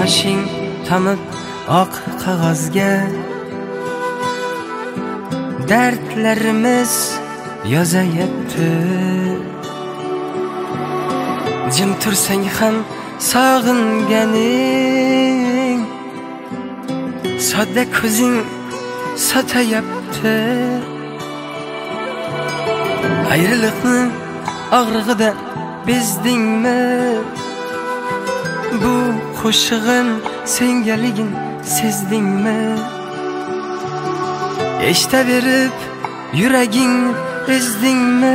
yoshing tamib oq qog'ozga dardlarimiz yozayapti. Jim tursang ham sog'inganing, sodda ko'zing sotayapti. Ayriliqni og'rig'idan bezdingmi? Bu qo'shig'im sengaligin sezdingmi? Eshitaverib yuraging ezdingmi?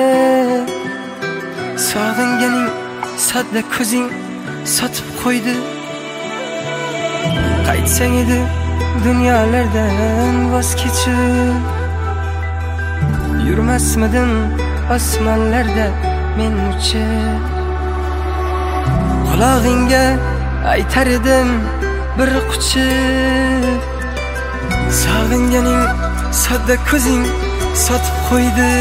Sog'inganing sodda ko'zing sotib qo'ydi. Qaytsang edi dunyolardan voz kechib, yurmasmidim osmonlarda men uchib. Qulog'ingga aytar edim bir quchib, sog'inganing sodda ko'zing sotib qo'ydi.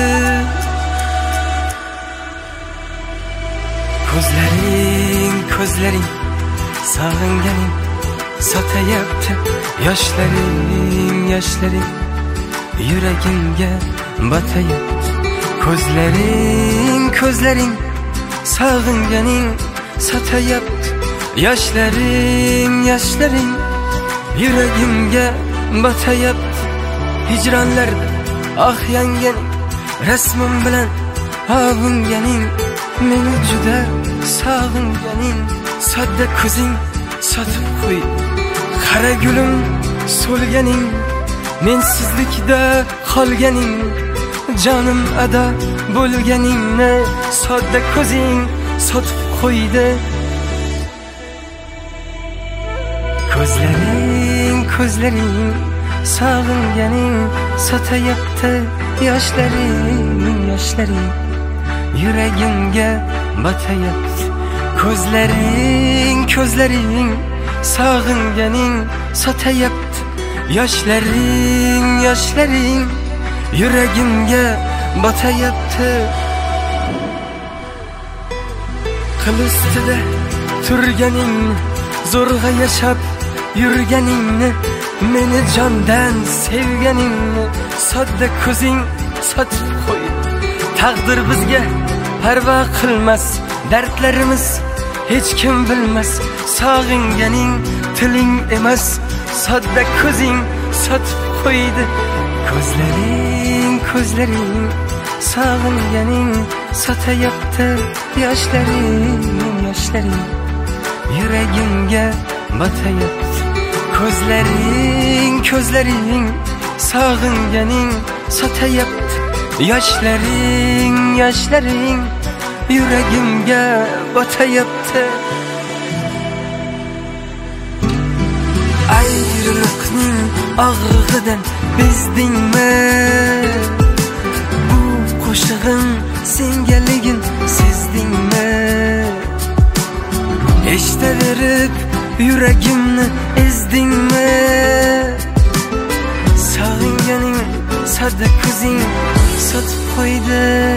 Ko'zlaring sog'inganing sotayapti. Yoshlaring yuragimga botayapti. Ko'zlaring sog'inganing sotayapti. Yoshlaring yuragimga botayapti. Hijronlarda ah yanganing, rasmim bilan avunganing, meni juda sog'inganing sodda ko'zing sotib qo'y. Qara gulim so'lganing, mensizlikda qolganing, jonim ado bo'lganingni sodda ko'zing sotib qo'ydi. Ko'zlaring sog'inganing sotayapti. Yoshlaring yuragimga botayapti. Ko'zlaring sog'inganing sotayapti. Yoshlaring yuragimga botayapti. Qil ustida turganing, zo'rg'a yashab yurganingni, meni jondan sevganingni sodda ko'zing sotib qo'y. Taqdir bizga parvo qilmas, dardlarimiz hech kim bilmas. Sog'inganing tiling emas, sodda ko'zing sotib qo'ydi. Ko'zlaring sog'inganing sotayapti. Yoshlaring yuragimga botayapti. Ko'zlaring sog'inganing sotayapti. Yoshlaring yuragimga botayapti. Ayriliqning og'rig'idan bezdingmi? Bu qo'shig'im sengaligin sezdingmi? Eshitaverib yuragimni ezdingmi? Sog'inganing sodda ko'zing sotib qo'ydi.